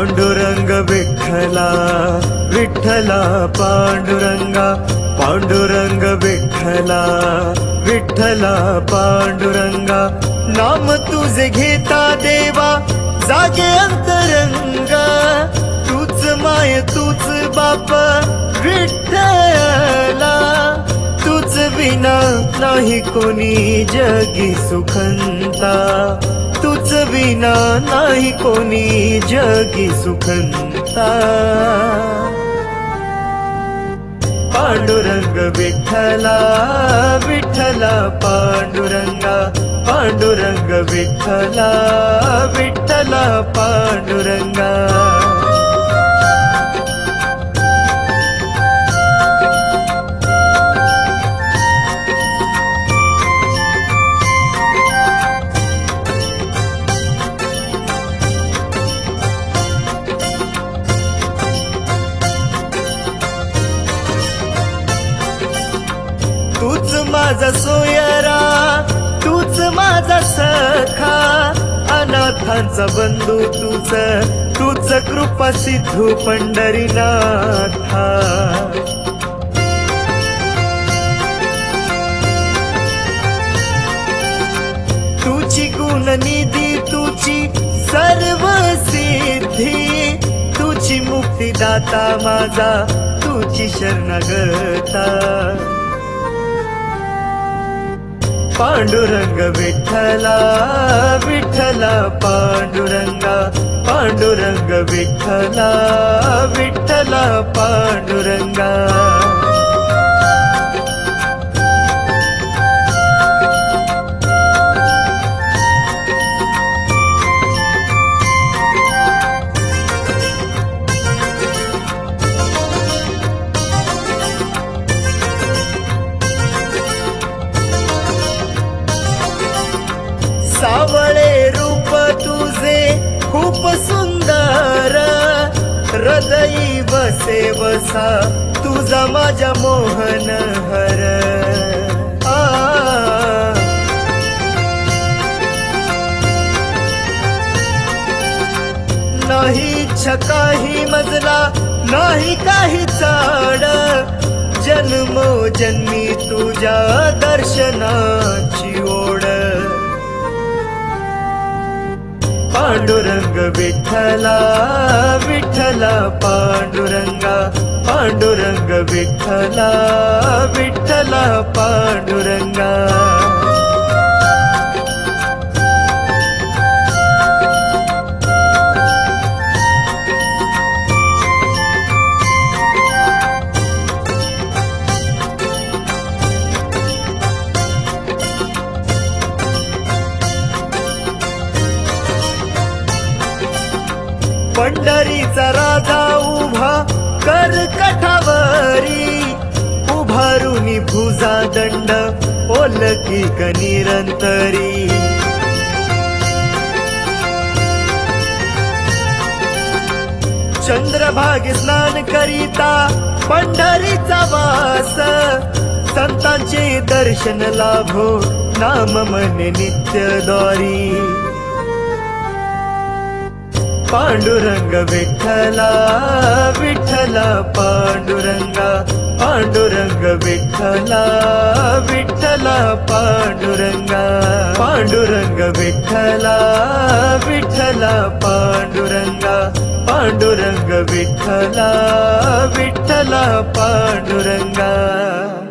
पांडुरंग विठ्ठला विठ्ठला पांडुरंगा, पांडुरंग विठ्ठला विठ्ठला पांडुरंगा। नाम तुझे घेता देवा जागे अंतरंगा, तूच माय तूच बाप विठ्ठला, तूच विना नाही कोणी जगी सुखंता, तूच विना नाही कोणी जगी सुखंता। पांडुरंग विठ्ठला विठ्ठला पांडुरंगा, पांडुरंग विठ्ठला विठ्ठला पांडुरंगा। तूच माझा सोयरा, तूच माझा सखा, अनाथांचा बंधू तूच, तूच कृपा सिद्धू पंढरीनाथा। तुझी गुणनिधी तुझी सर्व सिद्धी, तुझी मुक्तिदाता माझा तुझी शरणागता। पांडुरंग विठ्ठला विठ्ठला पांडुरंगा, पांडुरंग विठ्ठला विठ्ठला पांडुरंगा। सावळे रूप तुझे खूप सुंदर, हृदयी बसे वसा तुझा माझ्या मोहन हर। नाही इच्छा काही मजला नाही काही चाड, जन्मोजन्मी तुझ्या दर्शनाची ओढ। पांडुरंग विठ्ठला विठ्ठला पांडुरंगा, पांडुरंग विठ्ठला विठ्ठला पांडुरंगा। पंढरीचा राजा उभा कर कठावरी, उभारुनी भुजा दंड ओलकी निरंतरी। चंद्रभागे स्नान करिता पंढरीचा वास, संतांचे दर्शन लाभो नाम मने नित्य द्वारी। पांडुरंग विठ्ठला विठ्ठला पांडुरंगा, पांडुरंग विठ्ठला विठ्ठला पांडुरंगा। पांडुरंग विठ्ठला विठ्ठला पांडुरंगा, पांडुरंग विठ्ठला विठ्ठला पांडुरंगा।